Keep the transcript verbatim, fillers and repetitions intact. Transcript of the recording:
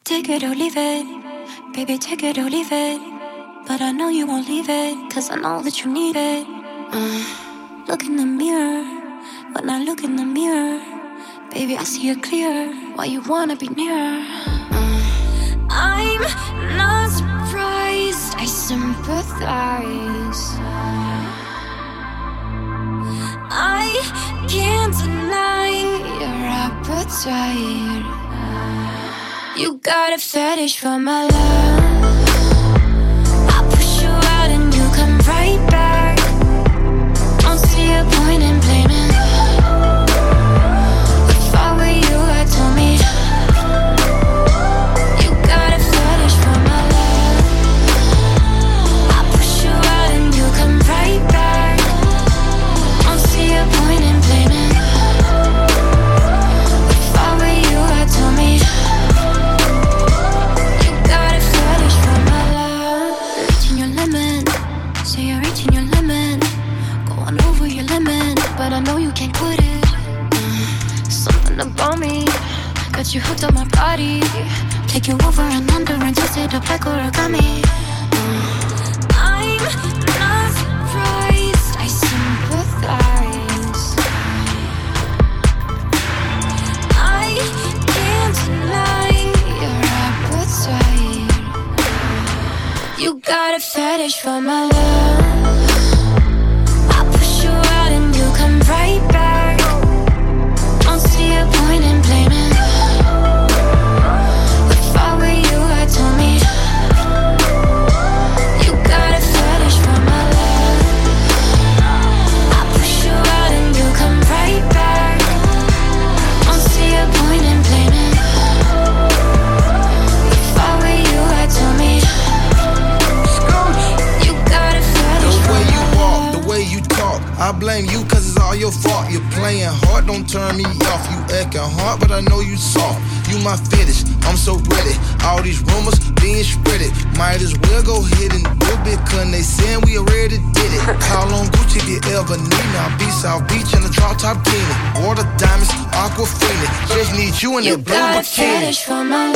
Take it or leave it, baby, take it or leave it. But I know you won't leave it, cause I know that you need it. uh, Look in the mirror, when I look in the mirror, baby, I see it clear, why you wanna be near. uh, I'm not surprised, I sympathize. I can't deny your appetite. You got a fetish for my love. I push you out and you come right back. Don't see a point in blaming. If I were you, I'd tell me. You got a fetish for my love. I push you out and you come right back. Don't see a point in blaming. If I were you, I'd tell me. But I know you can't quit it. uh, Something about me got you hooked on my body. Take you over and under and twist it up like origami. uh, I'm not surprised, I sympathize. I can't deny your appetite. You got a fetish for my love. Come right back. Don't see a point in blaming. If I were you, I'd tell me. You got a fetish for my love. I push you out and you come right back. Don't see a point in blaming. If I were you, I'd tell me. You got a fetish for my love. The way you walk, the way you talk, I blame you cause it's all your fault. You're playing hard, don't turn me off. You acting hard, but I know you soft. You my fetish, I'm so ready. All these rumors being spreaded. Might as well go ahead and do it, cause they saying we already did it. Call on Gucci if you ever need me. I'll be South Beach in the drop top bikini. Water diamonds, aquafina. Just need you in that blue bikini. You got a fetish for my